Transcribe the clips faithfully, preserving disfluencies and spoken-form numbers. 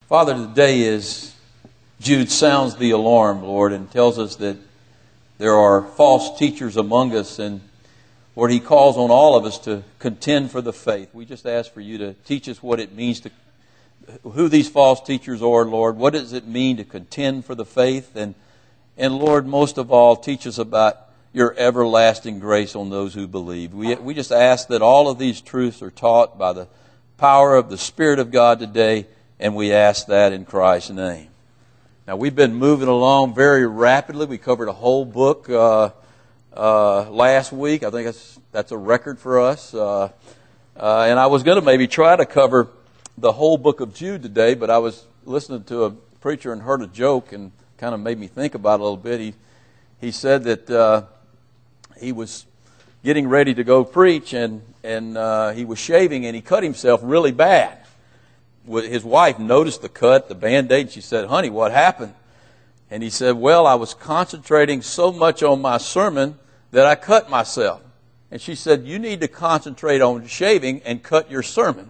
Father, today is Jude sounds the alarm, Lord, and tells us that there are false teachers among us, and Lord, he calls on all of us to contend for the faith. We just ask for you to teach us what it means to, who these false teachers are, Lord. What does it mean to contend for the faith? And, and Lord, most of all, teach us about your everlasting grace on those who believe. We, we just ask that all of these truths are taught by the power of the Spirit of God today, and we ask that in Christ's name. Now, we've been moving along very rapidly. We covered a whole book uh, uh, last week. I think that's that's a record for us. Uh, uh, and I was going to maybe try to cover the whole book of Jude today, but I was listening to a preacher and heard a joke and kind of made me think about it a little bit. He he said that uh, he was getting ready to go preach, and and uh, he was shaving, and he cut himself really bad. His wife noticed the cut, the Band-Aid, and she said, "Honey, what happened?" And he said, "Well, I was concentrating so much on my sermon that I cut myself." And she said, "You need to concentrate on shaving and cut your sermon."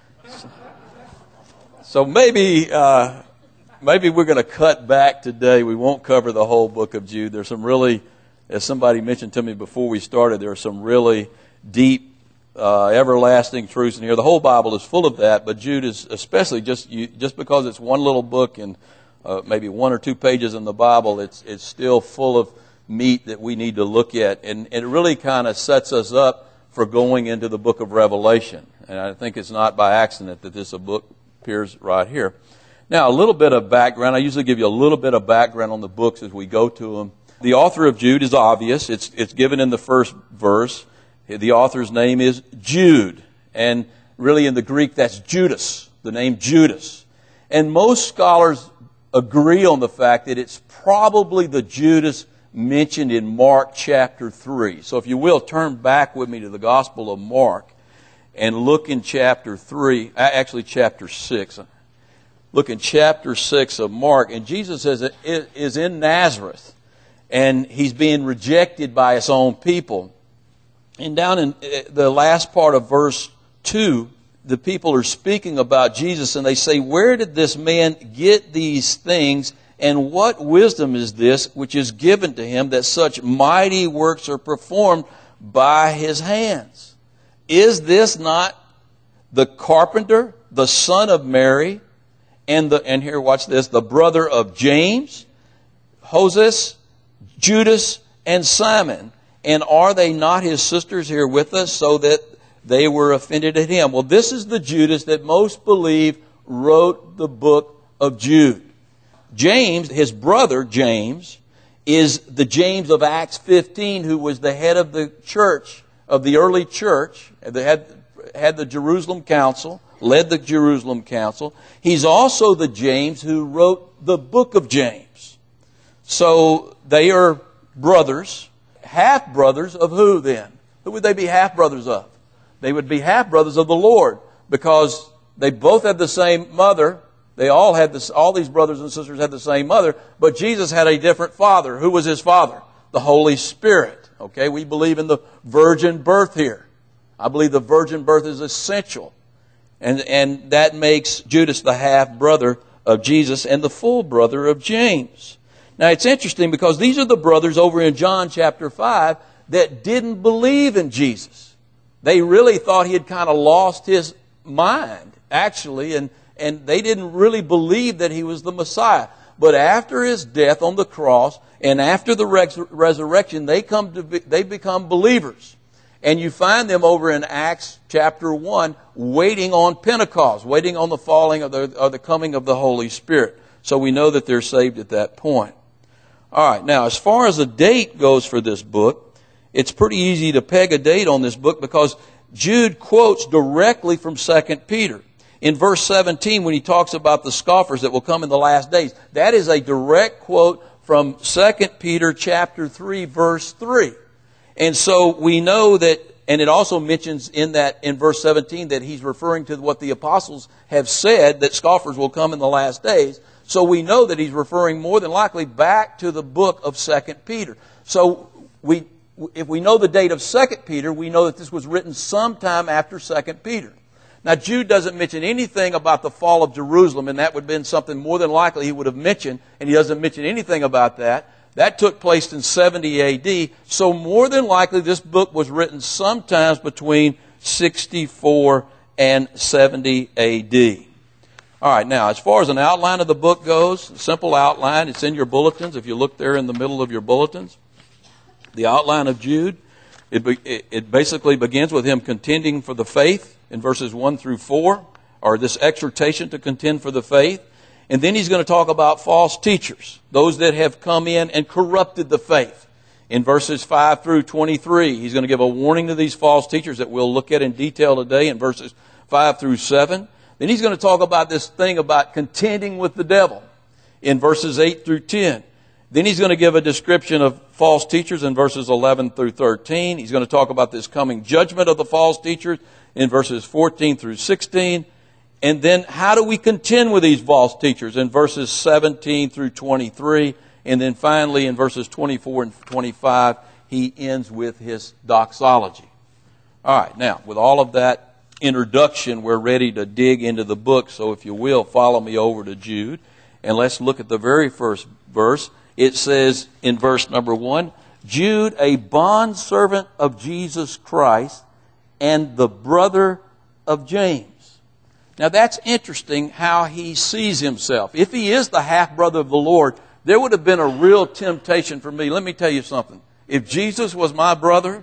So maybe uh, maybe we're going to cut back today. We won't cover the whole book of Jude. There's some really, as somebody mentioned to me before we started, there are some really deep Uh, everlasting truths in here. The whole Bible is full of that, but Jude is especially just you, just because it's one little book and uh, maybe one or two pages in the Bible, it's it's still full of meat that we need to look at, and, and it really kind of sets us up for going into the book of Revelation. And I think it's not by accident that this book appears right here. Now, a little bit of background. I usually give you a little bit of background on the books as we go to them. The author of Jude is obvious. It's it's given in the first verse. The author's name is Jude, and really in the Greek that's Judas, the name Judas. And most scholars agree on the fact that it's probably the Judas mentioned in Mark chapter three. So if you will, turn back with me to the Gospel of Mark and look in chapter three, actually chapter six. Look in chapter six of Mark, and Jesus is in Nazareth, and he's being rejected by his own people. And down in the last part of verse two, the people are speaking about Jesus, and they say, "Where did this man get these things, and what wisdom is this which is given to him, that such mighty works are performed by his hands? Is this not the carpenter, the son of Mary, and the and here, watch this, the brother of James, Joses, Judas, and Simon? And are they not his sisters here with us, so that they were offended at him?" Well, this is the Judas that most believe wrote the book of Jude. James, his brother James, is the James of Acts fifteen, who was the head of the church, of the early church, that had, had the Jerusalem Council, led the Jerusalem Council. He's also the James who wrote the book of James. So they are brothers. Half-brothers of who then? Who would they be half-brothers of? They would be half-brothers of the Lord, because they both had the same mother. They all had this, all these brothers and sisters had the same mother, but Jesus had a different father. Who was his father? The Holy Spirit. Okay, we believe in the virgin birth here. I believe the virgin birth is essential. And, and that makes Judas the half-brother of Jesus and the full brother of James. Now, it's interesting because these are the brothers over in John chapter five that didn't believe in Jesus. They really thought he had kind of lost his mind, actually, and, and they didn't really believe that he was the Messiah. But after his death on the cross and after the res- resurrection, they come to be, they become believers. And you find them over in Acts chapter one waiting on Pentecost, waiting on the falling of the, or the coming of the Holy Spirit. So we know that they're saved at that point. All right, now as far as the date goes for this book, it's pretty easy to peg a date on this book because Jude quotes directly from Second Peter. In verse seventeen, when he talks about the scoffers that will come in the last days, that is a direct quote from Second Peter chapter three, verse three. And so we know that, and it also mentions in that, in verse seventeen, that he's referring to what the apostles have said, that scoffers will come in the last days. So we know that he's referring more than likely back to the book of Second Peter. So we, if we know the date of Second Peter, we know that this was written sometime after Second Peter. Now, Jude doesn't mention anything about the fall of Jerusalem, and that would have been something more than likely he would have mentioned, and he doesn't mention anything about that. That took place in seventy A D, so more than likely this book was written sometimes between sixty-four and seventy A D. All right, now, as far as an outline of the book goes, a simple outline, it's in your bulletins. If you look there in the middle of your bulletins, the outline of Jude, it, it, it basically begins with him contending for the faith in verses one through four, or this exhortation to contend for the faith. And then he's going to talk about false teachers, those that have come in and corrupted the faith. In verses five through twenty-three, he's going to give a warning to these false teachers that we'll look at in detail today in verses five through seven. Then he's going to talk about this thing about contending with the devil in verses eight through ten. Then he's going to give a description of false teachers in verses eleven through thirteen. He's going to talk about this coming judgment of the false teachers in verses fourteen through sixteen. And then how do we contend with these false teachers in verses seventeen through twenty-three. And then finally in verses twenty-four and twenty-five, he ends with his doxology. All right, now with all of that introduction, we're ready to dig into the book. So if you will, follow me over to Jude. And let's look at the very first verse. It says in verse number one, Jude, a bondservant of Jesus Christ and the brother of James. Now that's interesting how he sees himself. If he is the half-brother of the Lord, there would have been a real temptation for me. Let me tell you something. If Jesus was my brother,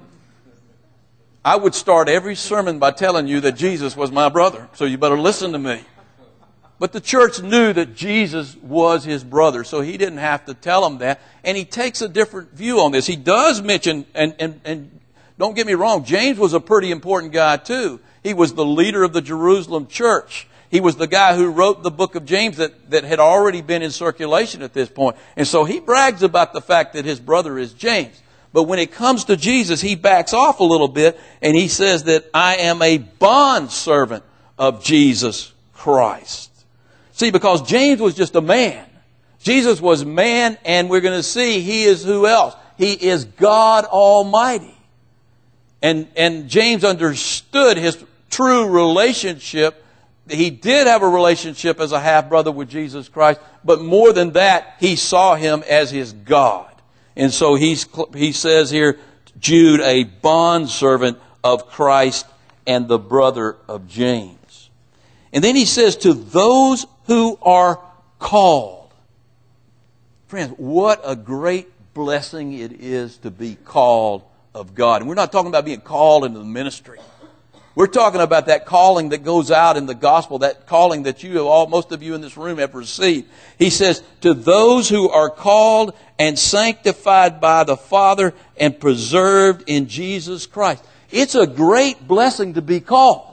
I would start every sermon by telling you that Jesus was my brother. So you better listen to me. But the church knew that Jesus was his brother, so he didn't have to tell them that. And he takes a different view on this. He does mention, and, and, and don't get me wrong, James was a pretty important guy too. He was the leader of the Jerusalem church. He was the guy who wrote the book of James that, that had already been in circulation at this point. And so he brags about the fact that his brother is James. But when it comes to Jesus, he backs off a little bit and he says that I am a bondservant of Jesus Christ. See, because James was just a man. Jesus was man, and we're going to see he is who else? He is God Almighty. And, and James understood his true relationship. He did have a relationship as a half-brother with Jesus Christ, but more than that, he saw him as his God. And so he's, he says here, Jude, a bondservant of Christ and the brother of James. And then he says, to those who are called. Friends, what a great blessing it is to be called of God. And we're not talking about being called into the ministry. We're talking about that calling that goes out in the gospel, that calling that you have all, most of you in this room have received. He says, to those who are called and sanctified by the Father and preserved in Jesus Christ. It's a great blessing to be called.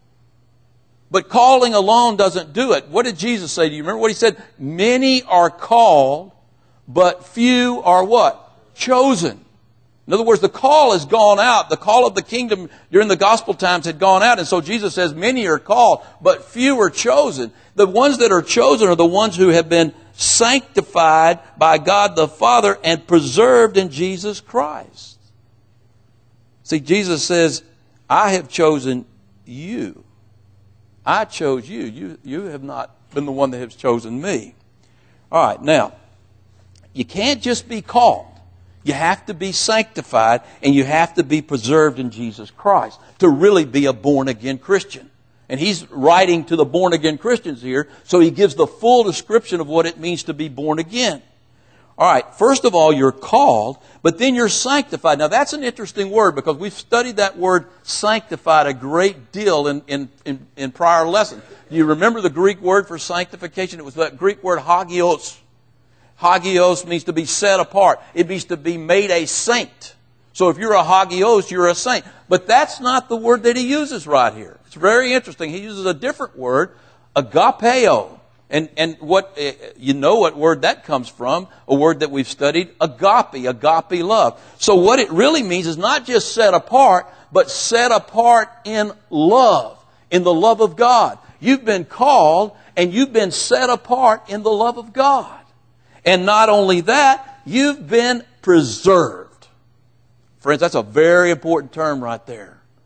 But calling alone doesn't do it. What did Jesus say? Do you remember what he said? Many are called, but few are what? Chosen. In other words, the call has gone out. The call of the kingdom during the gospel times had gone out. And so Jesus says many are called, but few are chosen. The ones that are chosen are the ones who have been sanctified by God the Father and preserved in Jesus Christ. See, Jesus says, I have chosen you. I chose you. You, you have not been the one that has chosen me. All right, now, you can't just be called. You have to be sanctified and you have to be preserved in Jesus Christ to really be a born-again Christian. And he's writing to the born-again Christians here, so he gives the full description of what it means to be born again. All right, first of all, you're called, but then you're sanctified. Now, that's an interesting word because we've studied that word sanctified a great deal in, in, in, in prior lessons. Do you remember the Greek word for sanctification? It was that Greek word hagios. Hagios means to be set apart. It means to be made a saint. So if you're a hagios, you're a saint. But that's not the word that he uses right here. It's very interesting. He uses a different word, agapeo. And, and what, you know what word that comes from, a word that we've studied, agape, agape love. So what it really means is not just set apart, but set apart in love, in the love of God. You've been called and you've been set apart in the love of God. And not only that, you've been preserved. Friends, that's a very important term right there.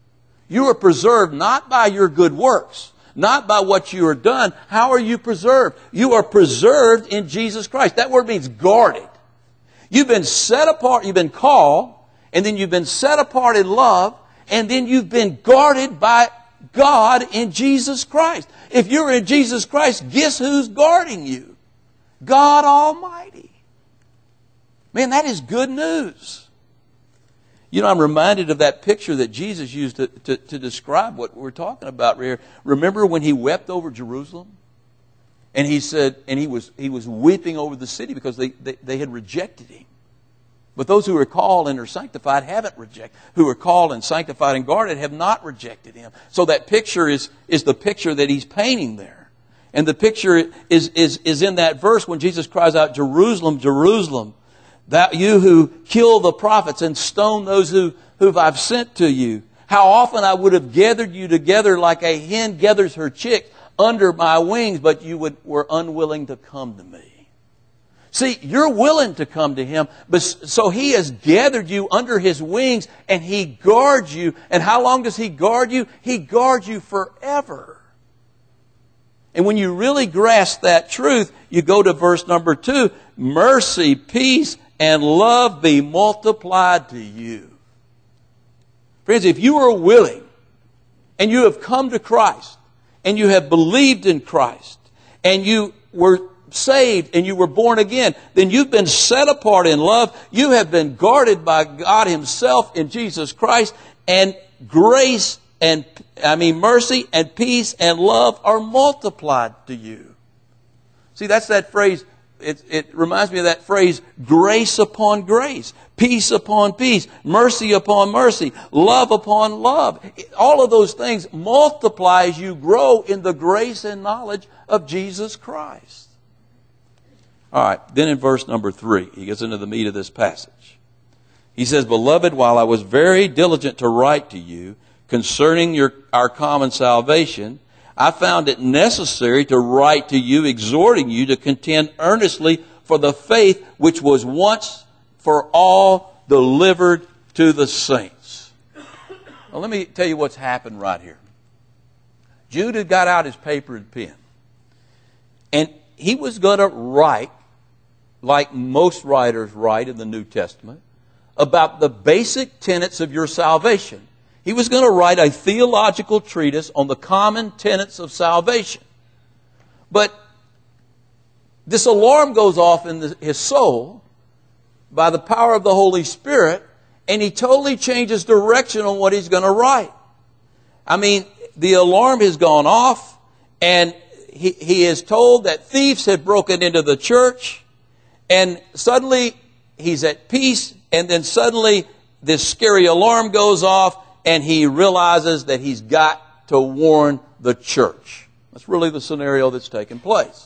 You are preserved not by your good works, not by what you are done. How are you preserved? You are preserved in Jesus Christ. That word means guarded. You've been set apart, you've been called, and then you've been set apart in love, and then you've been guarded by God in Jesus Christ. If you're in Jesus Christ, guess who's guarding you? God Almighty. Man, that is good news. You know, I'm reminded of that picture that Jesus used to, to, to describe what we're talking about right here. Remember when he wept over Jerusalem? And he said, and he was he was weeping over the city because they, they, they had rejected him. But those who are called and are sanctified haven't rejected. Who are called and sanctified and guarded have not rejected him. So that picture is, is the picture that he's painting there. And the picture is, is, is in that verse when Jesus cries out, Jerusalem, Jerusalem, that you who kill the prophets and stone those who, who I've sent to you. How often I would have gathered you together like a hen gathers her chicks under my wings, but you would, were unwilling to come to me. See, you're willing to come to him, but so he has gathered you under his wings and he guards you. And how long does he guard you? He guards you forever. And when you really grasp that truth, you go to verse number two. Mercy, peace, and love be multiplied to you. Friends, if you are willing and you have come to Christ and you have believed in Christ and you were saved and you were born again, then you've been set apart in love. You have been guarded by God himself in Jesus Christ, and grace and, I mean, mercy and peace and love are multiplied to you. See, that's that phrase. It, it reminds me of that phrase, grace upon grace, peace upon peace, mercy upon mercy, love upon love. All of those things multiply as you grow in the grace and knowledge of Jesus Christ. All right, then in verse number three, he gets into the meat of this passage. He says, Beloved, while I was very diligent to write to you concerning your, our common salvation, I found it necessary to write to you, exhorting you to contend earnestly for the faith which was once for all delivered to the saints. Well, let me tell you what's happened right here. Jude had got out his paper and pen, and he was going to write, like most writers write in the New Testament, about the basic tenets of your salvation. He was going to write a theological treatise on the common tenets of salvation. But this alarm goes off in the, his soul by the power of the Holy Spirit, and he totally changes direction on what he's going to write. I mean, the alarm has gone off, and he, he is told that thieves had broken into the church, and suddenly he's at peace, and then suddenly this scary alarm goes off, and he realizes that he's got to warn the church. That's really the scenario that's taken place.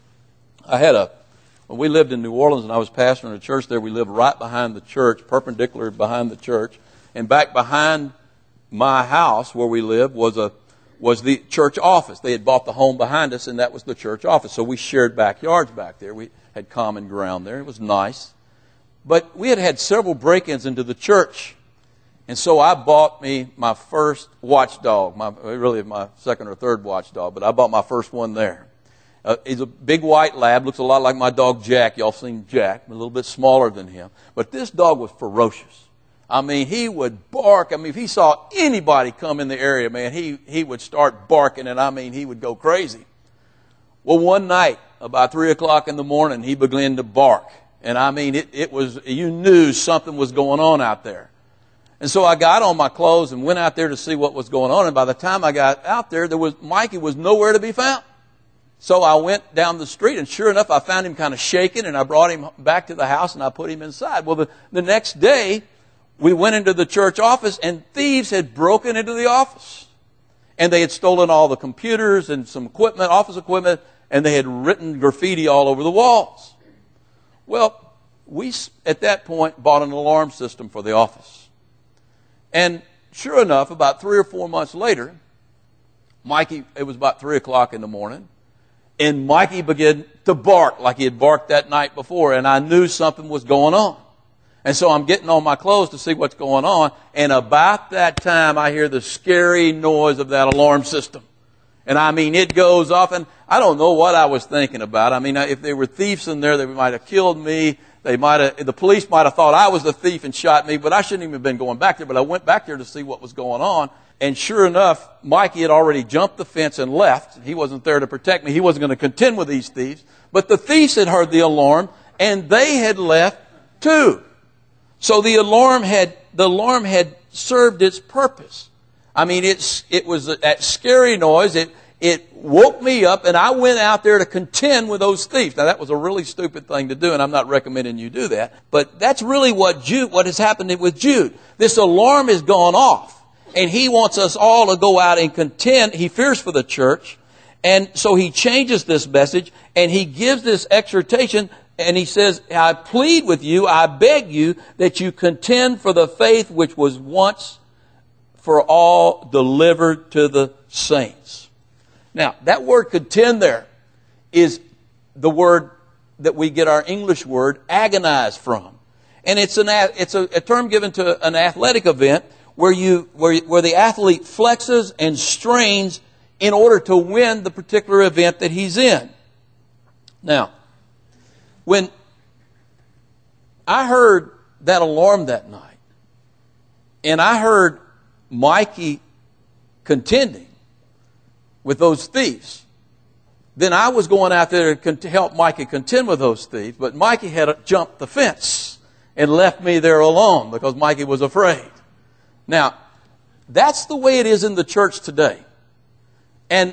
I had a, when we lived in New Orleans and I was pastoring a church there, we lived right behind the church, perpendicular behind the church. And back behind my house where we lived was a, was the church office. They had bought the home behind us, and that was the church office. So we shared backyards back there. We had common ground there. It was nice. But we had had several break-ins into the church. And so I bought me my first watchdog, my, really my second or third watchdog, but I bought my first one there. Uh, he's a big white lab, looks a lot like my dog Jack. Y'all seen Jack, a little bit smaller than him. But this dog was ferocious. I mean, he would bark. I mean, if he saw anybody come in the area, man, he, he would start barking, and I mean, he would go crazy. Well, one night, about three o'clock in the morning, he began to bark. And I mean, it, it was, you knew something was going on out there. And so I got on my clothes and went out there to see what was going on. And by the time I got out there, there was Mikey was nowhere to be found. So I went down the street, and sure enough, I found him kind of shaking, and I brought him back to the house, and I put him inside. Well, the, the next day, we went into the church office, and thieves had broken into the office. And they had stolen all the computers and some equipment, office equipment, and they had written graffiti all over the walls. Well, we, at that point, bought an alarm system for the office. And sure enough, about three or four months later, Mikey, it was about three o'clock in the morning, and Mikey began to bark like he had barked that night before, and I knew something was going on. And so I'm getting on my clothes to see what's going on. And about that time, I hear the scary noise of that alarm system. And I mean, it goes off. And I don't know what I was thinking about. I mean, if there were thieves in there, they might have killed me. They might have, the police might have thought I was the thief and shot me. But I shouldn't even have been going back there. But I went back there to see what was going on. And sure enough, Mikey had already jumped the fence and left. He wasn't there to protect me. He wasn't going to contend with these thieves. But the thieves had heard the alarm, and they had left too. So the alarm had the alarm had served its purpose. I mean, it's it was that scary noise. It it woke me up, and I went out there to contend with those thieves. Now that was a really stupid thing to do, and I'm not recommending you do that. But that's really what Jude, what has happened with Jude. This alarm has gone off, and he wants us all to go out and contend. He fears for the church, and so he changes this message, and he gives this exhortation. And he says, I plead with you, I beg you, that you contend for the faith which was once for all delivered to the saints. Now, that word contend there is the word that we get our English word agonize from. And it's an it's a, a term given to an athletic event where you where where the athlete flexes and strains in order to win the particular event that he's in. Now, when I heard that alarm that night, and I heard Mikey contending with those thieves, then I was going out there to help Mikey contend with those thieves, but Mikey had jumped the fence and left me there alone because Mikey was afraid. Now, that's the way it is in the church today. And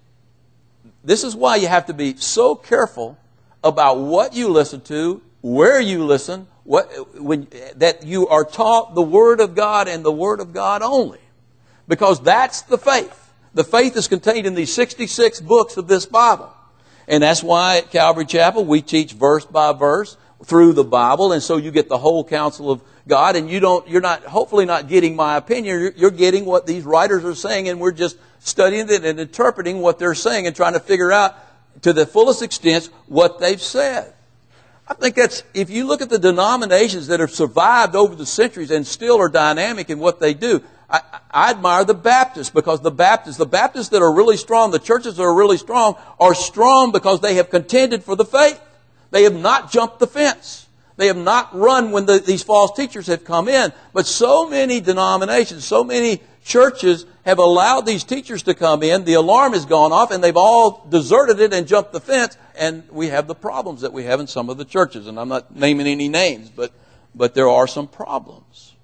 this is why you have to be so careful about what you listen to, where you listen, what when that you are taught the Word of God and the Word of God only. Because that's the faith. The faith is contained in these sixty-six books of this Bible. And that's why at Calvary Chapel we teach verse by verse through the Bible, and so you get the whole counsel of God, and you don't you're not hopefully not getting my opinion, you're, you're getting what these writers are saying, and we're just studying it and interpreting what they're saying and trying to figure out to the fullest extent what they've said. I think that's, if you look at the denominations that have survived over the centuries and still are dynamic in what they do, I, I admire the Baptists, because the Baptists, the Baptists that are really strong, the churches that are really strong, are strong because they have contended for the faith. They have not jumped the fence. They have not run when the, these false teachers have come in. But so many denominations, so many churches have allowed these teachers to come in. The alarm has gone off, and they've all deserted it and jumped the fence. And we have the problems that we have in some of the churches. And I'm not naming any names, but but there are some problems.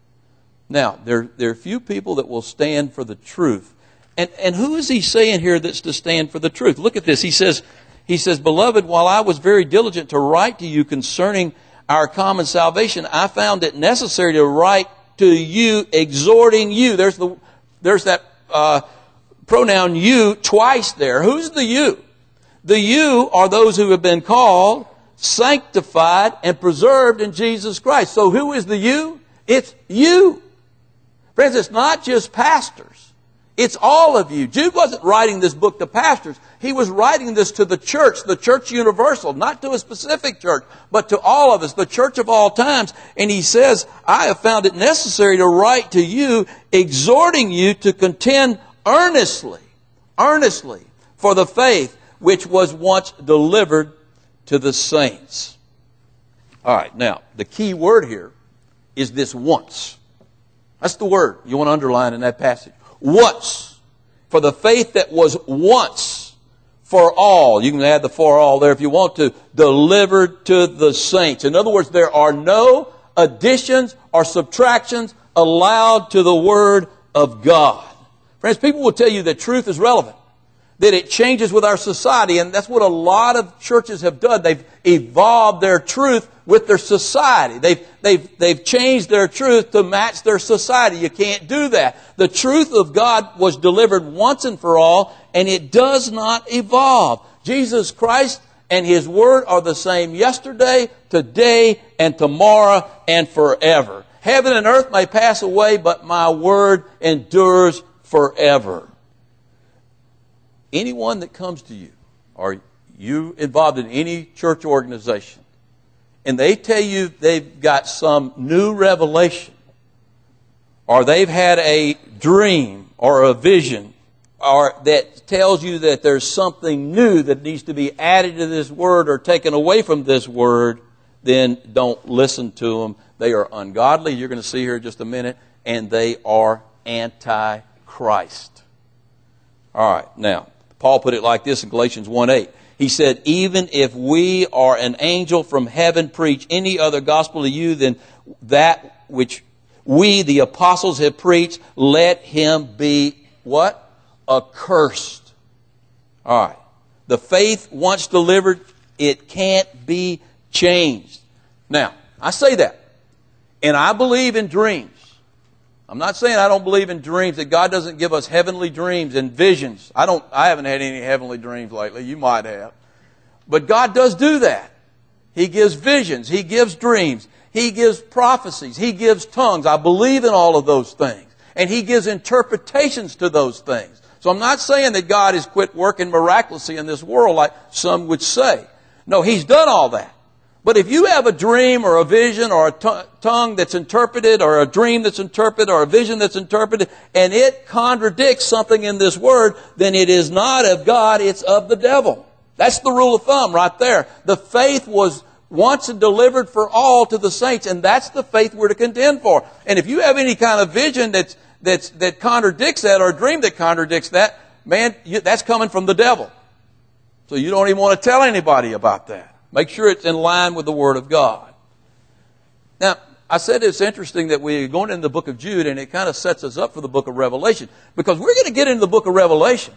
Now, there, there are few people that will stand for the truth. And, and who is he saying here that's to stand for the truth? Look at this. He says, he says, Beloved, while I was very diligent to write to you concerning our common salvation, I found it necessary to write to you, exhorting you. There's the there's that uh, pronoun you twice there. Who's the you? The you are those who have been called, sanctified, and preserved in Jesus Christ. So who is the you? It's you. Friends, it's not just pastors. It's all of you. Jude wasn't writing this book to pastors. He was writing this to the church, the church universal, not to a specific church, but to all of us, the church of all times. And he says, I have found it necessary to write to you, exhorting you to contend earnestly, earnestly for the faith which was once delivered to the saints. All right, now, the key word here is this once. That's the word you want to underline in that passage. Once. For the faith that was once for all. You can add the for all there if you want to. Delivered to the saints. In other words, there are no additions or subtractions allowed to the Word of God. Friends, people will tell you that truth is relevant, that it changes with our society, and that's what a lot of churches have done. They've evolved their truth with their society. They've, they've, they've changed their truth to match their society. You can't do that. The truth of God was delivered once and for all, and it does not evolve. Jesus Christ and His Word are the same yesterday, today, and tomorrow, and forever. Heaven and earth may pass away, but my Word endures forever. Anyone that comes to you, or you involved in any church organization, and they tell you they've got some new revelation, or they've had a dream or a vision, or that tells you that there's something new that needs to be added to this word or taken away from this word, then don't listen to them. They are ungodly. You're going to see here in just a minute. And they are anti-Christ. All right. Now, Paul put it like this in Galatians one eight. He said, even if we or an angel from heaven preach any other gospel to you than that which we, the apostles, have preached, let him be what? Accursed. All right. The faith once delivered, it can't be changed. Now, I say that, and I believe in dreams. I'm not saying I don't believe in dreams, that God doesn't give us heavenly dreams and visions. I don't. I haven't had any heavenly dreams lately. You might have. But God does do that. He gives visions. He gives dreams. He gives prophecies. He gives tongues. I believe in all of those things. And He gives interpretations to those things. So I'm not saying that God has quit working miraculously in this world like some would say. No, He's done all that. But if you have a dream or a vision or a t- tongue that's interpreted, or a dream that's interpreted, or a vision that's interpreted, and it contradicts something in this word, then it is not of God, it's of the devil. That's the rule of thumb right there. The faith was once delivered for all to the saints, and that's the faith we're to contend for. And if you have any kind of vision that's, that's, that contradicts that, or a dream that contradicts that, man, you, that's coming from the devil. So you don't even want to tell anybody about that. Make sure it's in line with the Word of God. Now, I said it's interesting that we're going into the book of Jude, and it kind of sets us up for the book of Revelation, because we're going to get into the book of Revelation.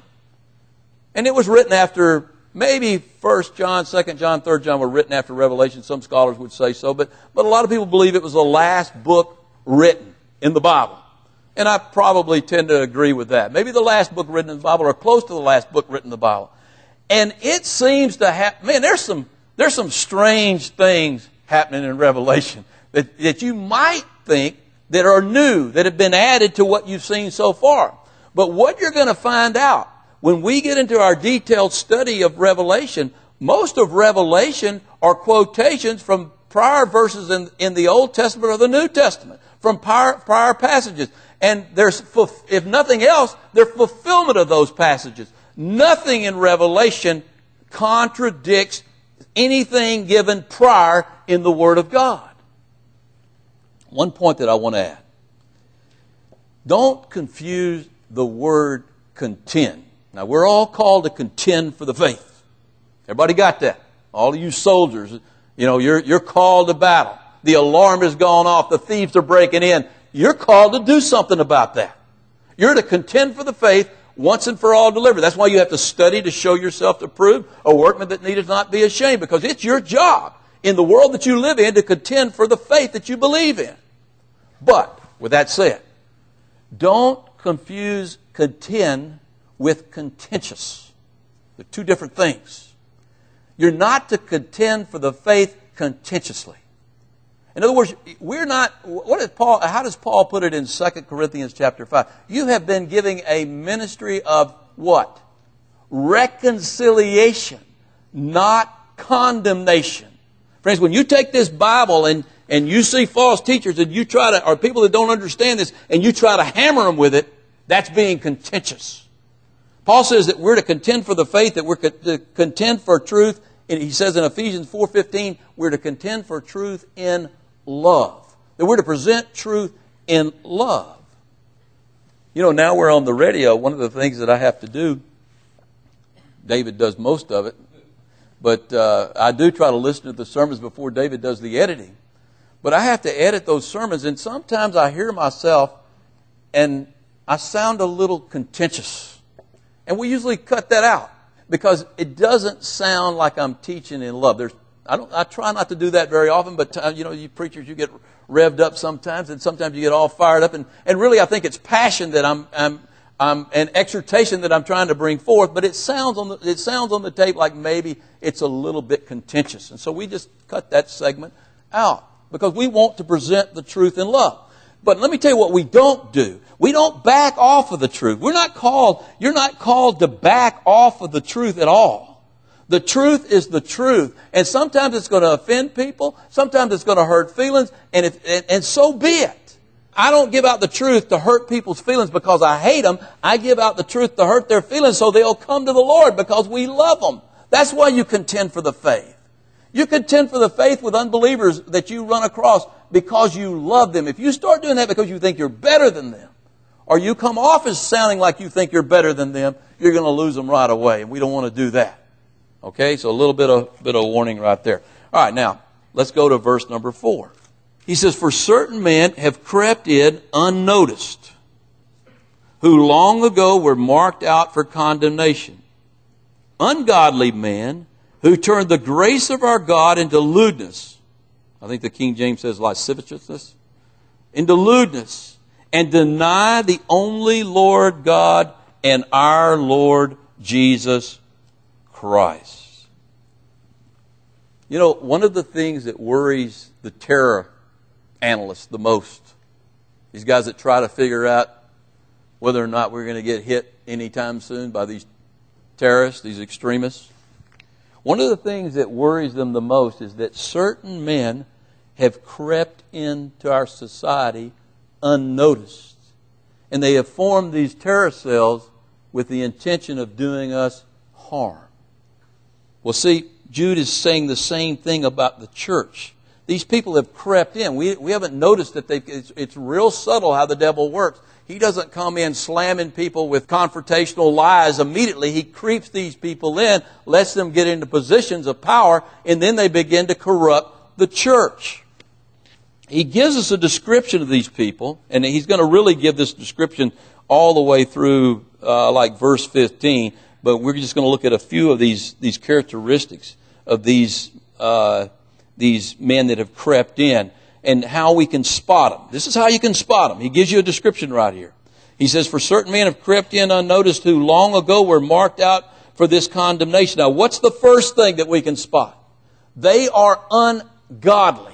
And it was written after, maybe First John, Second John, Third John were written after Revelation. Some scholars would say so, but, but a lot of people believe it was the last book written in the Bible. And I probably tend to agree with that. Maybe the last book written in the Bible, or close to the last book written in the Bible. And it seems to have, man, there's some... There's some strange things happening in Revelation that, that you might think that are new, that have been added to what you've seen so far. But what you're going to find out when we get into our detailed study of Revelation, most of Revelation are quotations from prior verses in, in the Old Testament or the New Testament, from prior, prior passages. And there's, if nothing else, they're fulfillment of those passages. Nothing in Revelation contradicts anything given prior in the Word of God. One point that I want to add. Don't confuse the word contend. Now, we're all called to contend for the faith. Everybody got that? All of you soldiers, you know, you're, you're called to battle. The alarm has gone off. The thieves are breaking in. You're called to do something about that. You're to contend for the faith, once and for all delivered. That's why you have to study to show yourself approved, a workman that needeth not be ashamed, because it's your job in the world that you live in to contend for the faith that you believe in. But, with that said, don't confuse contend with contentious. They're two different things. You're not to contend for the faith contentiously. In other words, we're not, what is Paul, how does Paul put it in Second Corinthians chapter five? You have been giving a ministry of what? Reconciliation, not condemnation. Friends, when you take this Bible and, and you see false teachers and you try to, or people that don't understand this, and you try to hammer them with it, that's being contentious. Paul says that we're to contend for the faith, that we're to contend for truth. And he says in Ephesians four fifteen, we're to contend for truth in love. That we're to present truth in love. You know, now we're on the radio. One of the things that I have to do, David does most of it, but uh, I do try to listen to the sermons before David does the editing. But I have to edit those sermons, and sometimes I hear myself and I sound a little contentious. And we usually cut that out, because it doesn't sound like I'm teaching in love. There's, I don't. I try not to do that very often, but uh, you know, you preachers, you get revved up sometimes, and sometimes you get all fired up. And, and really, I think it's passion that I'm, I'm, I'm, an exhortation that I'm trying to bring forth. But it sounds on the, it sounds on the tape like maybe it's a little bit contentious, and so we just cut that segment out, because we want to present the truth in love. But let me tell you what we don't do. We don't back off of the truth. We're not called, you're not called to back off of the truth at all. The truth is the truth. And sometimes it's going to offend people. Sometimes it's going to hurt feelings. And, if, and, and so be it. I don't give out the truth to hurt people's feelings because I hate them. I give out the truth to hurt their feelings so they'll come to the Lord because we love them. That's why you contend for the faith. You contend for the faith with unbelievers that you run across because you love them. If you start doing that because you think you're better than them, or you come off as sounding like you think you're better than them, you're going to lose them right away. And we don't want to do that. Okay, so a little bit of, bit of warning right there. All right, now, let's go to verse number four. He says, for certain men have crept in unnoticed, who long ago were marked out for condemnation. Ungodly men who turned the grace of our God into lewdness. I think the King James says lasciviousness. Into lewdness. And deny the only Lord God and our Lord Jesus Christ. You know, one of the things that worries the terror analysts the most, these guys that try to figure out whether or not we're going to get hit anytime soon by these terrorists, these extremists. One of the things that worries them the most is that certain men have crept into our society unnoticed. And they have formed these terror cells with the intention of doing us harm. Well, see, Jude is saying the same thing about the church. These people have crept in. We, we haven't noticed that they've, it's, it's real subtle how the devil works. He doesn't come in slamming people with confrontational lies immediately. He creeps these people in, lets them get into positions of power, and then they begin to corrupt the church. He gives us a description of these people, and he's going to really give this description all the way through uh, like verse fifteen, but we're just going to look at a few of these, these characteristics of these uh, these men that have crept in, and how we can spot them. This is how you can spot them. He gives you a description right here. He says, for certain men have crept in unnoticed who long ago were marked out for this condemnation. Now, what's the first thing that we can spot? They are ungodly.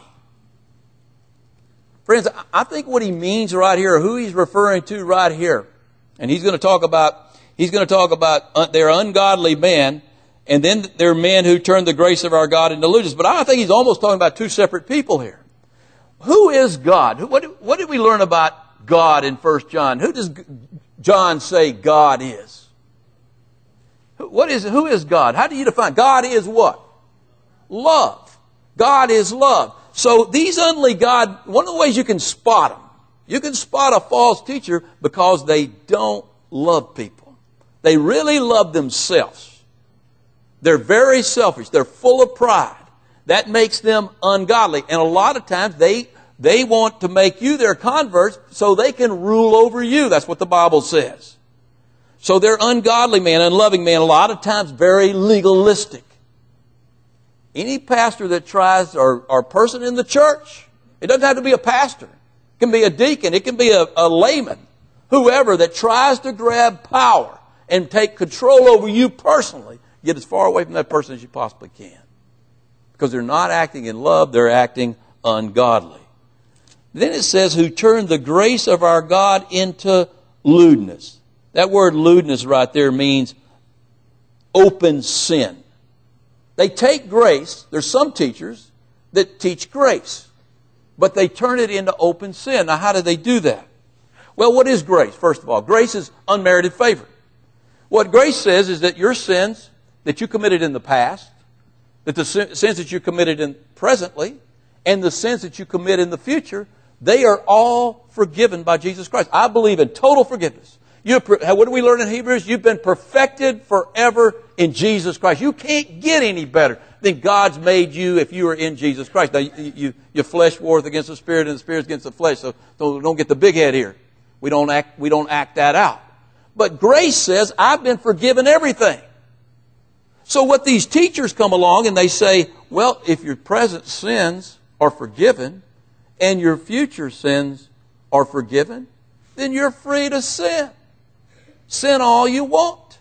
Friends, I think what he means right here, or who he's referring to right here, and he's going to talk about, he's going to talk about uh, they're ungodly men, and then there are men who turn the grace of our God into lewdness. But I think he's almost talking about two separate people here. Who is God? What, what did we learn about God in First John? Who does John say God is? What is, who is God? How do you define? God is what? Love. God is love. So these ungodly God, one of the ways you can spot them, you can spot a false teacher because they don't love people. They really love themselves. They're very selfish. They're full of pride. That makes them ungodly. And a lot of times they, they want to make you their converts so they can rule over you. That's what the Bible says. So they're ungodly men, unloving men, a lot of times very legalistic. Any pastor that tries, or, or person in the church, it doesn't have to be a pastor. It can be a deacon. It can be a, a layman. Whoever that tries to grab power and take control over you personally, get as far away from that person as you possibly can. Because they're not acting in love, they're acting ungodly. Then it says, who turned the grace of our God into lewdness. That word lewdness right there means open sin. They take grace. There's some teachers that teach grace, but they turn it into open sin. Now, how do they do that? Well, what is grace? First of all, grace is unmerited favor. What grace says is that your sins that you committed in the past, that the sins that you committed in presently, and the sins that you commit in the future, they are all forgiven by Jesus Christ. I believe in total forgiveness. You, what do we learn in Hebrews? You've been perfected forever in Jesus Christ. You can't get any better than God's made you if you are in Jesus Christ. Now, you, you, your flesh warreth against the spirit, and the spirit against the flesh. So don't, don't get the big head here. We don't act. We don't act that out. But grace says, I've been forgiven everything. So what these teachers come along and they say, well, if your present sins are forgiven and your future sins are forgiven, then you're free to sin. Sin all you want.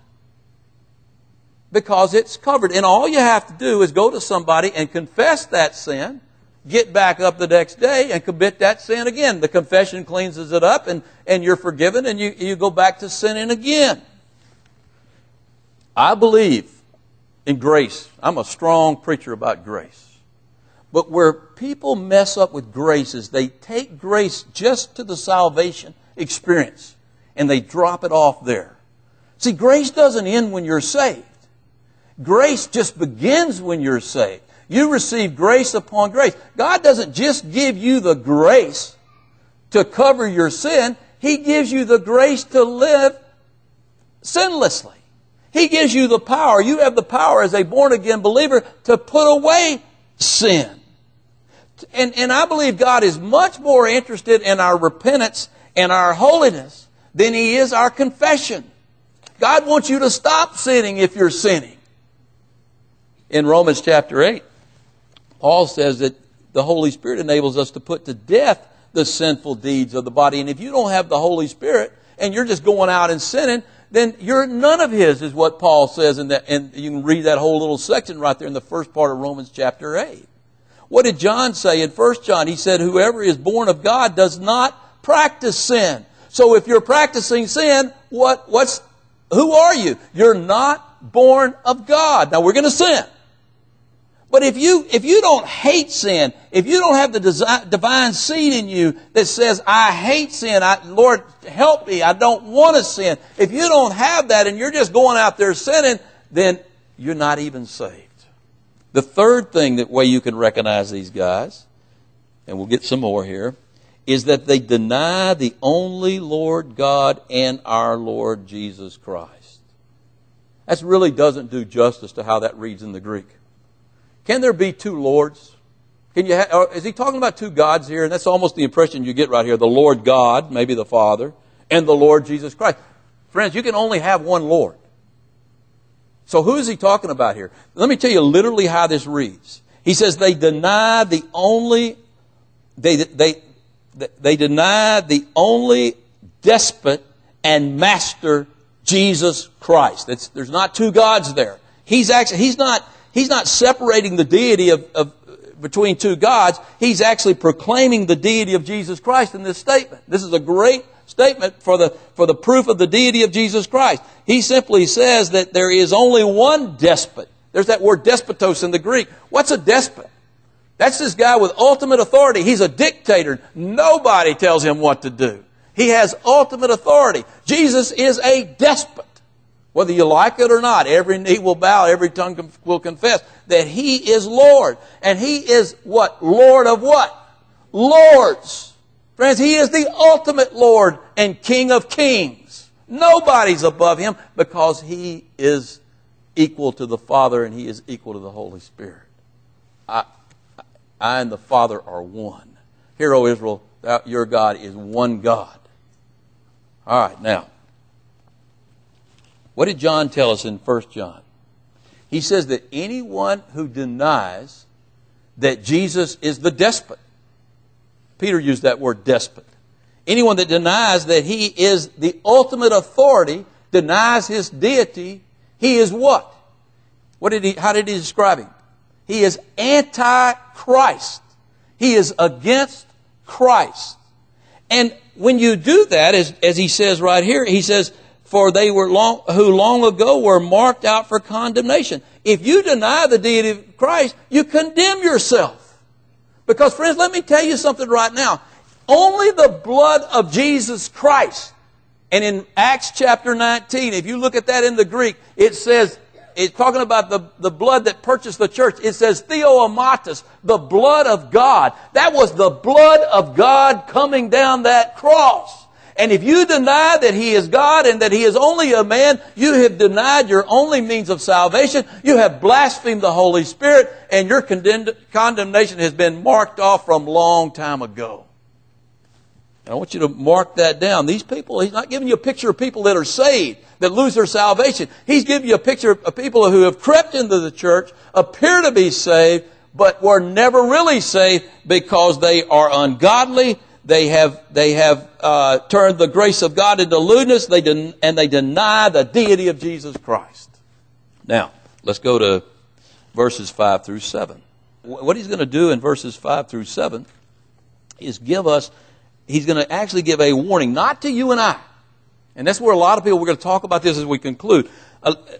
Because it's covered. And all you have to do is go to somebody and confess that sin, get back up the next day and commit that sin again. The confession cleanses it up and, and you're forgiven and you, you go back to sinning again. I believe in grace. I'm a strong preacher about grace. But where people mess up with grace is they take grace just to the salvation experience and they drop it off there. See, grace doesn't end when you're saved. Grace just begins when you're saved. You receive grace upon grace. God doesn't just give you the grace to cover your sin. He gives you the grace to live sinlessly. He gives you the power. You have the power as a born-again believer to put away sin. And, and I believe God is much more interested in our repentance and our holiness than He is our confession. God wants you to stop sinning if you're sinning. In Romans chapter eight, Paul says that the Holy Spirit enables us to put to death the sinful deeds of the body. And if you don't have the Holy Spirit and you're just going out and sinning, then you're none of His, is what Paul says. In that, and you can read that whole little section right there in the first part of Romans chapter eight. What did John say in First John? He said, whoever is born of God does not practice sin. So if you're practicing sin, what, what's, who are you? You're not born of God. Now we're going to sin. But if you, if you don't hate sin, if you don't have the desi- divine seed in you that says, I hate sin, I, Lord, help me, I don't want to sin. If you don't have that and you're just going out there sinning, then you're not even saved. The third thing that way you can recognize these guys, and we'll get some more here, is that they deny the only Lord God and our Lord Jesus Christ. That really doesn't do justice to how that reads in the Greek. Can there be two Lords? Can you ha- or is he talking about two gods here? And that's almost the impression you get right here. The Lord God, maybe the Father, and the Lord Jesus Christ. Friends, you can only have one Lord. So who is he talking about here? Let me tell you literally how this reads. He says they deny the only, they, they, they deny the only despot and master, Jesus Christ. It's, there's not two gods there. He's actually, he's not, he's not separating the deity of, of, between two gods. He's actually proclaiming the deity of Jesus Christ in this statement. This is a great statement for the, for the proof of the deity of Jesus Christ. He simply says that there is only one despot. There's that word despotos in the Greek. What's a despot? That's this guy with ultimate authority. He's a dictator. Nobody tells him what to do. He has ultimate authority. Jesus is a despot. Whether you like it or not, every knee will bow, every tongue will confess that He is Lord. And He is what? Lord of what? Lords. Friends, He is the ultimate Lord and King of kings. Nobody's above Him because He is equal to the Father and He is equal to the Holy Spirit. I, I and the Father are one. Hear, O Israel, thou, your God is one God. All right, now, what did John tell us in First John? He says that anyone who denies that Jesus is the despot, Peter used that word despot. Anyone that denies that He is the ultimate authority, denies His deity, he is what? What did he, how did he describe Him? He is anti-Christ. He is against Christ. And when you do that, as, as he says right here, he says, for they were long, who long ago were marked out for condemnation. If you deny the deity of Christ, you condemn yourself. Because, friends, let me tell you something right now. Only the blood of Jesus Christ. And in Acts chapter nineteen, if you look at that in the Greek, it says, it's talking about the, the blood that purchased the church. It says theoamatos, the blood of God. That was the blood of God coming down that cross. And if you deny that He is God and that He is only a man, you have denied your only means of salvation. You have blasphemed the Holy Spirit, and your condemned, condemnation has been marked off from a long time ago. And I want you to mark that down. These people, He's not giving you a picture of people that are saved, that lose their salvation. He's giving you a picture of people who have crept into the church, appear to be saved, but were never really saved because they are ungodly. They have they have uh, turned the grace of God into lewdness, they den- and they deny the deity of Jesus Christ. Now, let's go to verses five through seven. What he's going to do in verses five through seven is give us, he's going to actually give a warning, not to you and I. And that's where a lot of people, we're going to talk about this as we conclude. A,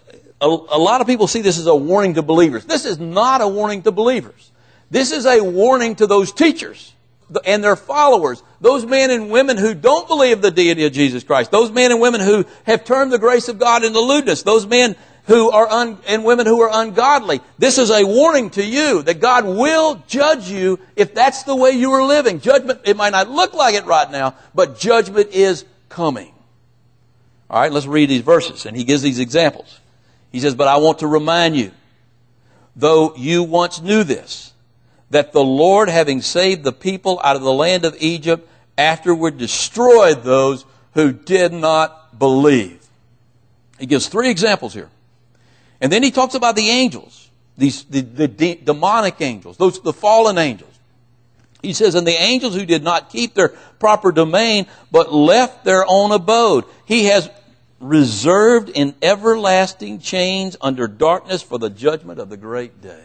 a, a lot of people see this as a warning to believers. This is not a warning to believers. This is a warning to those teachers and their followers, those men and women who don't believe the deity of Jesus Christ, those men and women who have turned the grace of God into lewdness, those men who are un, and women who are ungodly. This is a warning to you that God will judge you if that's the way you are living. Judgment, it might not look like it right now, but judgment is coming. All right, let's read these verses. And he gives these examples. He says, but I want to remind you, though you once knew this, that the Lord, having saved the people out of the land of Egypt, afterward destroyed those who did not believe. He gives three examples here. And then he talks about the angels, these the, the de- demonic angels, those the fallen angels. He says, and the angels who did not keep their proper domain, but left their own abode, he has reserved in everlasting chains under darkness for the judgment of the great day.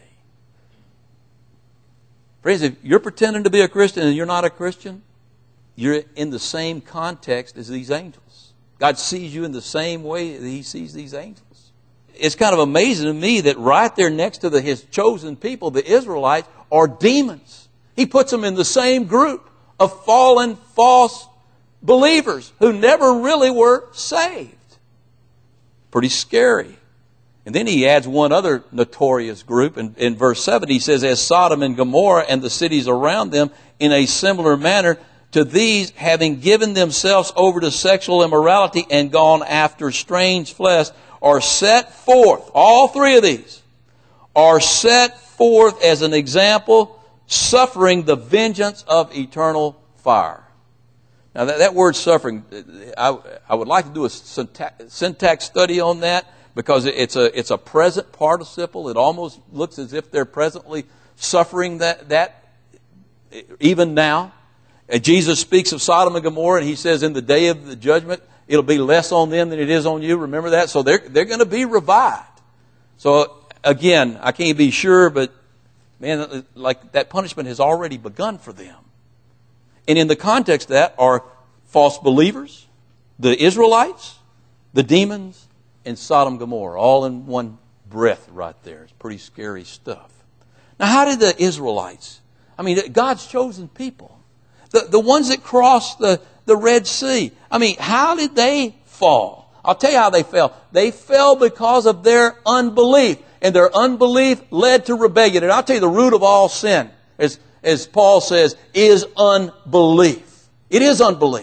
Friends, if you're pretending to be a Christian and you're not a Christian, you're in the same context as these angels. God sees you in the same way that He sees these angels. It's kind of amazing to me that right there next to the, His chosen people, the Israelites, are demons. He puts them in the same group of fallen, false believers who never really were saved. Pretty scary. And then he adds one other notorious group. In, in verse seven, he says, as Sodom and Gomorrah and the cities around them in a similar manner, to these, having given themselves over to sexual immorality and gone after strange flesh, are set forth, all three of these, are set forth as an example, suffering the vengeance of eternal fire. Now that, that word suffering, I, I would like to do a syntax, syntax study on that, because it's a it's a present participle. It almost looks as if they're presently suffering that, that even now. And Jesus speaks of Sodom and Gomorrah, and He says in the day of the judgment, it'll be less on them than it is on you. Remember that? So they're, they're going to be revived. So again, I can't be sure, but man, like that punishment has already begun for them. And in the context of that are false believers, the Israelites, the demons, and Sodom and Gomorrah, all in one breath right there. It's pretty scary stuff. Now, how did the Israelites, I mean, God's chosen people, the, the ones that crossed the, the Red Sea, I mean, how did they fall? I'll tell you how they fell. They fell because of their unbelief, and their unbelief led to rebellion. And I'll tell you, the root of all sin, as, as Paul says, is unbelief. It is unbelief.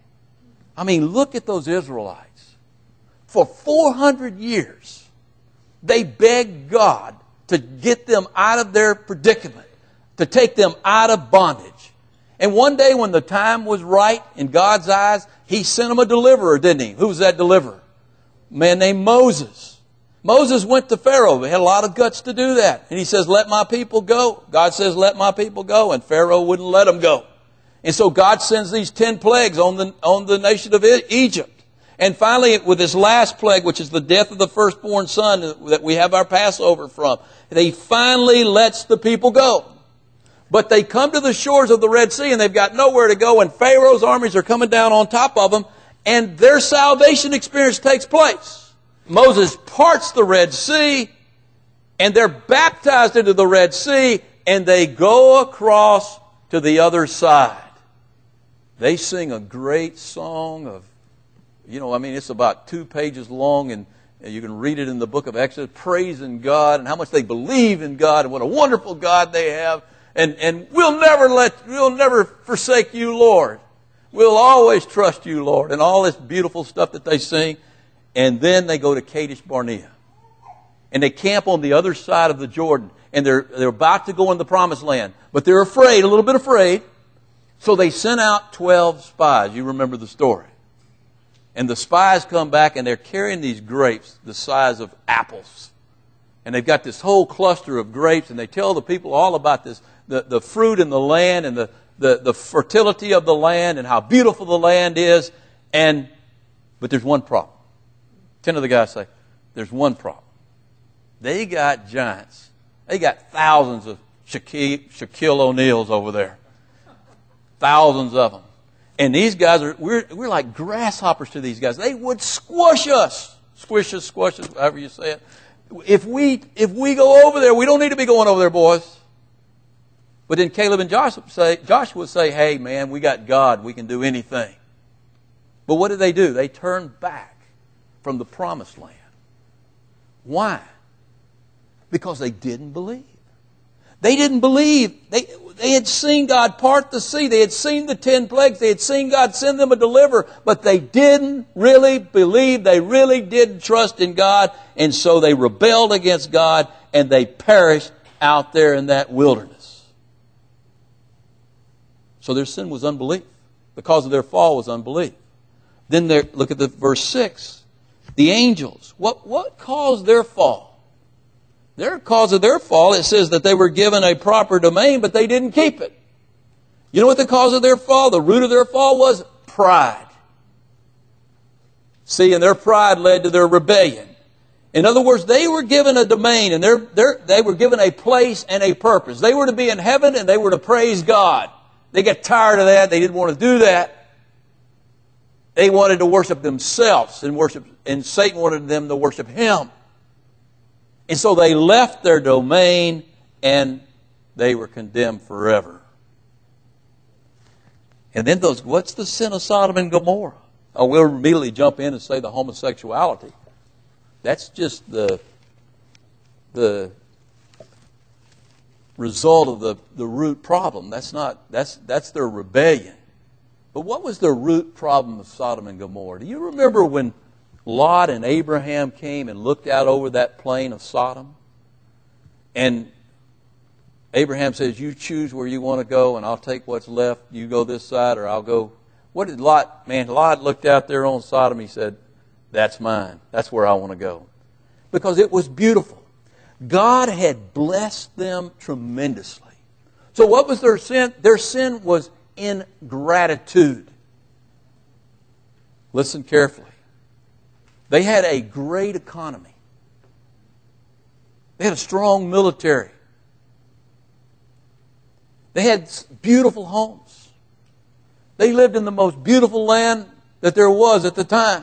I mean, look at those Israelites. For four hundred years, they begged God to get them out of their predicament, to take them out of bondage. And one day when the time was right in God's eyes, He sent them a deliverer, didn't He? Who was that deliverer? A man named Moses. Moses went to Pharaoh. He had a lot of guts to do that. And he says, let my people go. God says, let my people go. And Pharaoh wouldn't let them go. And so God sends these ten plagues on the, on the nation of Egypt. And finally, with this last plague, which is the death of the firstborn son that we have our Passover from, He finally lets the people go. But they come to the shores of the Red Sea and they've got nowhere to go, and Pharaoh's armies are coming down on top of them, and their salvation experience takes place. Moses parts the Red Sea, and they're baptized into the Red Sea, and they go across to the other side. They sing a great song of, you know, I mean, it's about two pages long, and you can read it in the book of Exodus, praising God and how much they believe in God and what a wonderful God they have. And, and we'll never let, we'll never forsake you, Lord. We'll always trust you, Lord. And all this beautiful stuff that they sing. And then they go to Kadesh Barnea. And they camp on the other side of the Jordan. And they're, they're about to go in the promised land. But they're afraid, a little bit afraid. So they sent out twelve spies. You remember the story. And the spies come back and they're carrying these grapes the size of apples. And they've got this whole cluster of grapes, and they tell the people all about this, the, the fruit in the land and the, the, the fertility of the land and how beautiful the land is. And but there's one problem. Ten of the guys say, there's one problem. They got giants. They got thousands of Shaquille, Shaquille O'Neals over there. Thousands of them. And these guys are, we're, we're like grasshoppers to these guys. They would squash us. squishes, squashes, however you say it. If we, if we go over there, we don't need to be going over there, boys. But then Caleb and Joshua say, Joshua say, hey, man, we got God. We can do anything. But what did they do? They turned back from the promised land. Why? Because they didn't believe. They didn't believe. They, they had seen God part the sea. They had seen the ten plagues. They had seen God send them a deliverer. But they didn't really believe. They really didn't trust in God. And so they rebelled against God and they perished out there in that wilderness. So their sin was unbelief. The cause of their fall was unbelief. Then there, look at the verse six. The angels. What, what caused their fall? Their cause of their fall, it says that they were given a proper domain, but they didn't keep it. You know what the cause of their fall? The root of their fall was pride. See, and their pride led to their rebellion. In other words, they were given a domain, and they're, they're, they were given a place and a purpose. They were to be in heaven, and they were to praise God. They got tired of that. They didn't want to do that. They wanted to worship themselves, and worship, and Satan wanted them to worship him. And so they left their domain and they were condemned forever. And then those, what's the sin of Sodom and Gomorrah? Oh, we'll immediately jump in and say the homosexuality. That's just the, the result of the, the root problem. That's not, that's, that's their rebellion. But what was the root problem of Sodom and Gomorrah? Do you remember when Lot and Abraham came and looked out over that plain of Sodom? And Abraham says, you choose where you want to go and I'll take what's left. You go this side or I'll go. What did Lot, man, Lot looked out there on Sodom. He said, that's mine. That's where I want to go. Because it was beautiful. God had blessed them tremendously. So what was their sin? Their sin was ingratitude. Listen carefully. They had a great economy. They had a strong military. They had beautiful homes. They lived in the most beautiful land that there was at the time.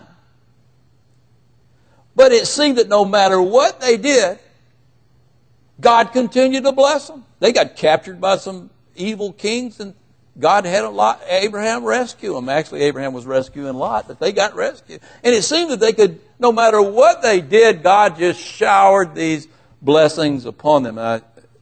But it seemed that no matter what they did, God continued to bless them. They got captured by some evil kings and God had a Lot, Abraham rescue them. Actually, Abraham was rescuing Lot, but they got rescued. And it seemed that they could, no matter what they did, God just showered these blessings upon them. And I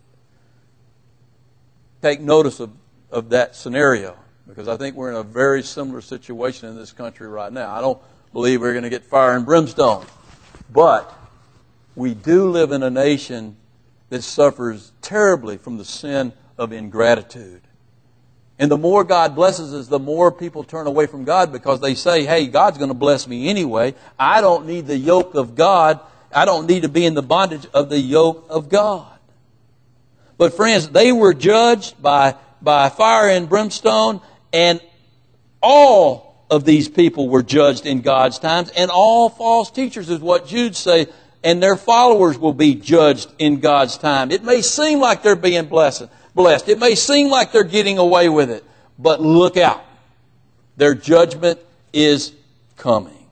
take notice of, of that scenario because I think we're in a very similar situation in this country right now. I don't believe we're going to get fire and brimstone. But we do live in a nation that suffers terribly from the sin of ingratitude. And the more God blesses us, the more people turn away from God because they say, hey, God's going to bless me anyway. I don't need the yoke of God. I don't need to be in the bondage of the yoke of God. But friends, they were judged by, by fire and brimstone, and all of these people were judged in God's times, and all false teachers is what Jude say, and their followers will be judged in God's time. It may seem like they're being blessed. Blessed. It may seem like they're getting away with it, but look out. Their judgment is coming.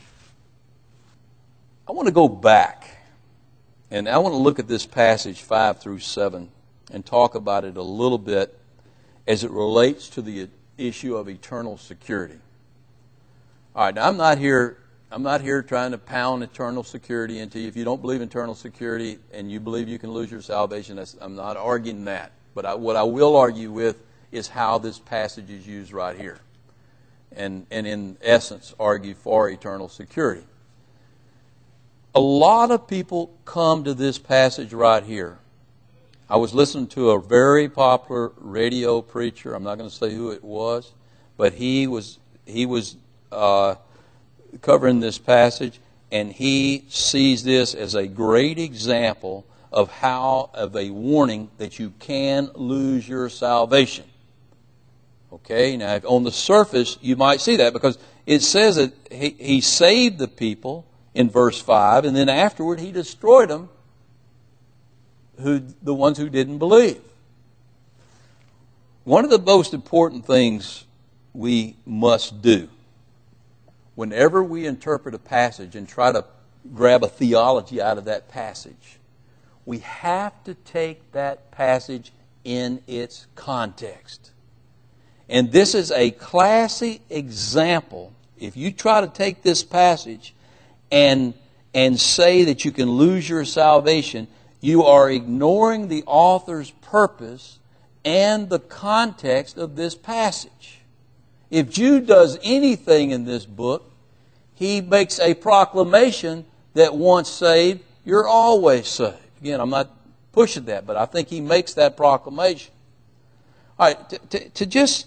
I want to go back, and I want to look at this passage five through seven and talk about it a little bit as it relates to the issue of eternal security. All right, now I'm not here I'm not here trying to pound eternal security into you. If you don't believe in eternal security and you believe you can lose your salvation, that's, I'm not arguing that. But I, what I will argue with is how this passage is used right here. And, and in essence, argue for eternal security. A lot of people come to this passage right here. I was listening to a very popular radio preacher. I'm not going to say who it was. But he was, he was uh, covering this passage. And he sees this as a great example of how, of a warning that you can lose your salvation. Okay, now if on the surface you might see that because it says that he, he saved the people in verse five, and then afterward he destroyed them, who the ones who didn't believe. One of the most important things we must do whenever we interpret a passage and try to grab a theology out of that passage. We have to take that passage in its context. And this is a classic example. If you try to take this passage and, and say that you can lose your salvation, you are ignoring the author's purpose and the context of this passage. If Jude does anything in this book, he makes a proclamation that once saved, you're always saved. Again, I'm not pushing that, but I think he makes that proclamation. All right, to, to, to just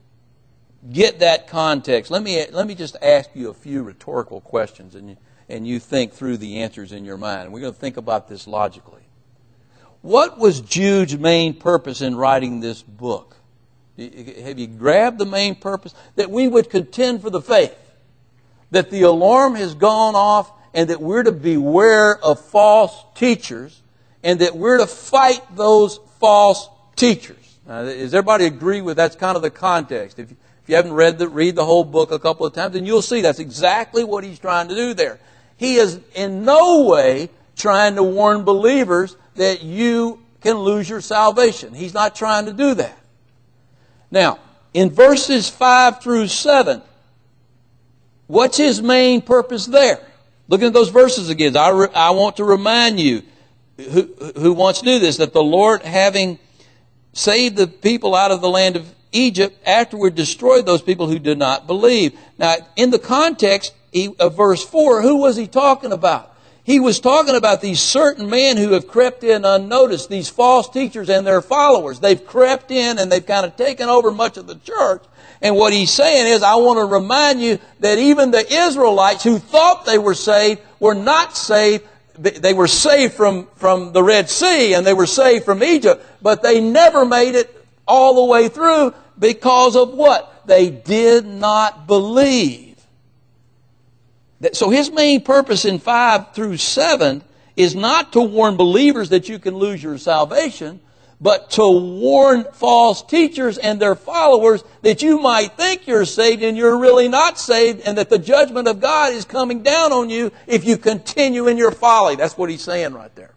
get that context, let me let me just ask you a few rhetorical questions, and you, and you think through the answers in your mind. We're going to think about this logically. What was Jude's main purpose in writing this book? Have you grabbed the main purpose? That we would contend for the faith. That the alarm has gone off and that we're to beware of false teachers and that we're to fight those false teachers. Now, does everybody agree with that's kind of the context? If, if you haven't read the, read the whole book a couple of times, then you'll see that's exactly what he's trying to do there. He is in no way trying to warn believers that you can lose your salvation. He's not trying to do that. Now, in verses five through seven, what's his main purpose there? Looking at those verses again, I, re, I want to remind you, who, who once knew this, that the Lord, having saved the people out of the land of Egypt, afterward destroyed those people who did not believe. Now, in the context of verse four, who was he talking about? He was talking about these certain men who have crept in unnoticed, these false teachers and their followers. They've crept in and they've kind of taken over much of the church. And what he's saying is, I want to remind you that even the Israelites who thought they were saved were not saved. They were saved from, from the Red Sea and they were saved from Egypt, but they never made it all the way through because of what? They did not believe. So his main purpose in five through seven is not to warn believers that you can lose your salvation, but to warn false teachers and their followers that you might think you're saved and you're really not saved, and that the judgment of God is coming down on you if you continue in your folly. That's what he's saying right there.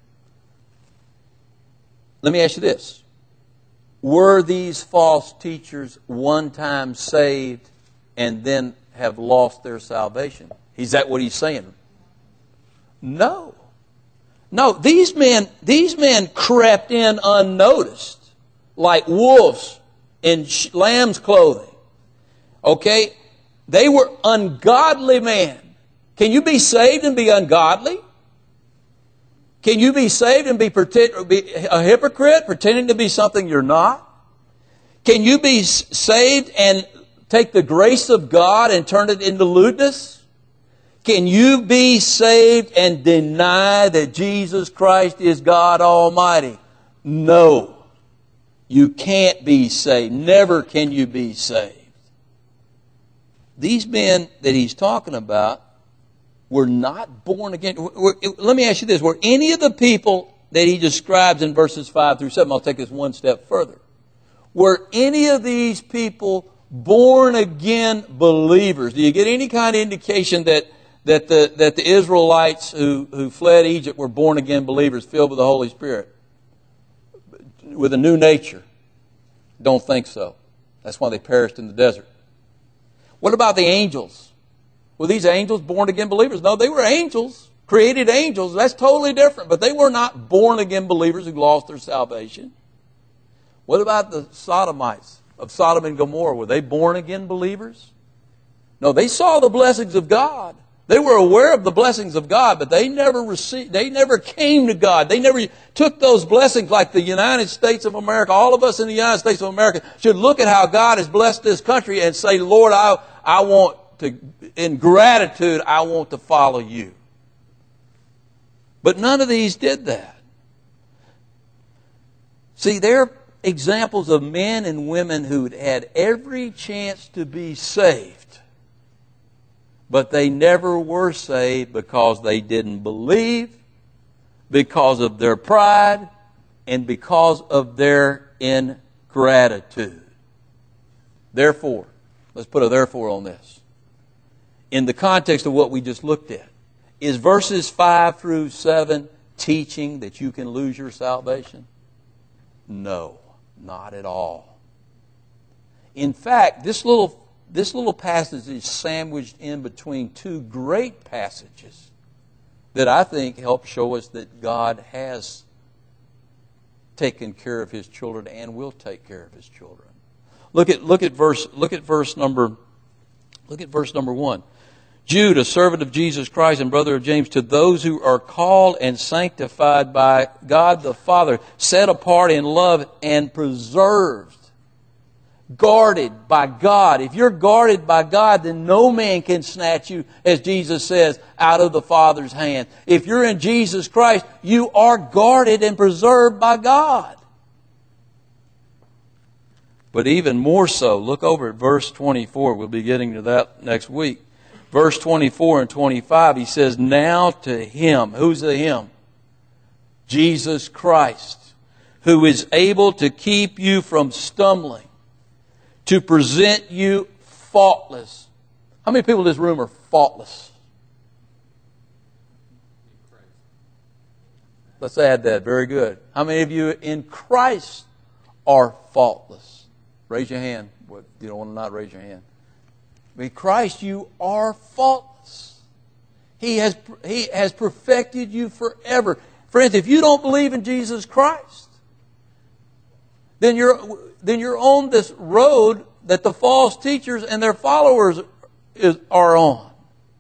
Let me ask you this. Were these false teachers one time saved and then have lost their salvation? Is that what he's saying? No. No, these men, these men crept in unnoticed, like wolves in lamb's clothing. Okay? They were ungodly men. Can you be saved and be ungodly? Can you be saved and be, pretend, be a hypocrite, pretending to be something you're not? Can you be saved and take the grace of God and turn it into lewdness? Can you be saved and deny that Jesus Christ is God Almighty? No. You can't be saved. Never can you be saved. These men that he's talking about were not born again. Let me ask you this. Were any of the people that he describes in verses five through seven, I'll take this one step further. Were any of these people born again believers? Do you get any kind of indication that That the, that the Israelites who, who fled Egypt were born again believers filled with the Holy Spirit? With a new nature? Don't think so. That's why they perished in the desert. What about the angels? Were these angels born again believers? No, they were angels, created angels. That's totally different. But they were not born again believers who lost their salvation. What about the Sodomites of Sodom and Gomorrah? Were they born again believers? No, they saw the blessings of God. They were aware of the blessings of God, but they never received, they never came to God. They never took those blessings like the United States of America. All of us in the United States of America should look at how God has blessed this country and say, Lord, I, I want to, in gratitude, I want to follow you. But none of these did that. See, they're examples of men and women who had every chance to be saved. But they never were saved because they didn't believe, because of their pride, and because of their ingratitude. Therefore, let's put a therefore on this. In the context of what we just looked at, Is verses five through seven teaching that you can lose your salvation? No, not at all. In fact, this little, this little passage is sandwiched in between two great passages that I think help show us that God has taken care of His children and will take care of His children. Look at look at verse look at verse number look at verse number one. Jude, a servant of Jesus Christ and brother of James, to those who are called and sanctified by God the Father, set apart in love and preserved, guarded by God. If you're guarded by God, then no man can snatch you, as Jesus says, out of the Father's hand. If you're in Jesus Christ, you are guarded and preserved by God. But even more so, look over at verse twenty-four. We'll be getting to that next week. Verse twenty-four and twenty-five, he says, now to Him. Who's the Him? Jesus Christ, who is able to keep you from stumbling, to present you faultless. How many people in this room are faultless? Let's add that. Very good. How many of you in Christ are faultless? Raise your hand. You don't want to not raise your hand. In Christ you are faultless. He has, He has perfected you forever. Friends, if you don't believe in Jesus Christ, then you're, then you're on this road that the false teachers and their followers is, are on.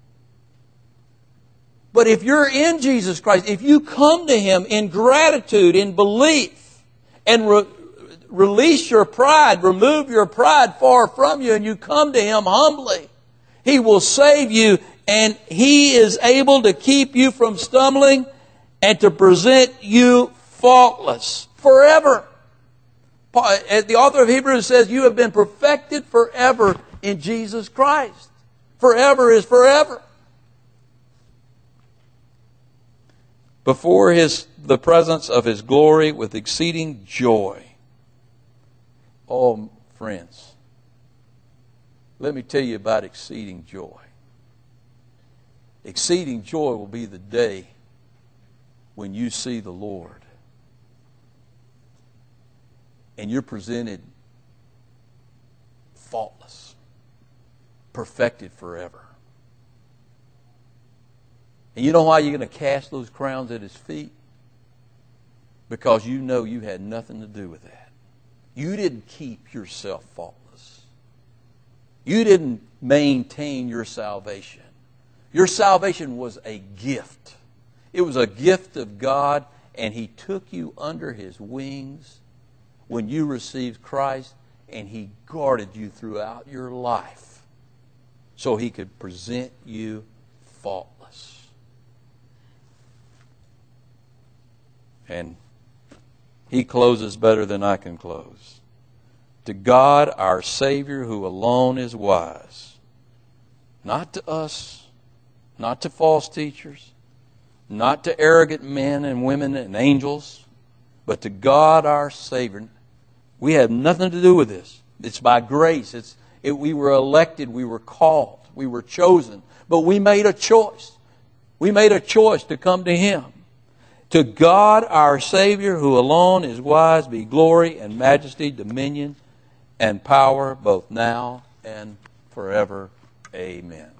But if you're in Jesus Christ, if you come to Him in gratitude, in belief, and re- release your pride, remove your pride far from you, and you come to Him humbly, He will save you, and He is able to keep you from stumbling and to present you faultless forever. The author of Hebrews says you have been perfected forever in Jesus Christ. Forever is forever. Before his, the presence of His glory with exceeding joy. Oh, friends, let me tell you about exceeding joy. Exceeding joy will be the day when you see the Lord and you're presented faultless, perfected forever. And you know why you're going to cast those crowns at His feet? Because you know you had nothing to do with that. You didn't keep yourself faultless. You didn't maintain your salvation. Your salvation was a gift. It was a gift of God, and He took you under His wings when you received Christ, and He guarded you throughout your life so He could present you faultless. And he closes better than I can close. To God, our Savior, who alone is wise. Not to us, not to false teachers, not to arrogant men and women and angels, but to God, our Savior. We have nothing to do with this. It's by grace. It's, it, we were elected. We were called. We were chosen. But we made a choice. We made a choice to come to Him. To God, our Savior, who alone is wise, be glory and majesty, dominion and power, both now and forever. Amen.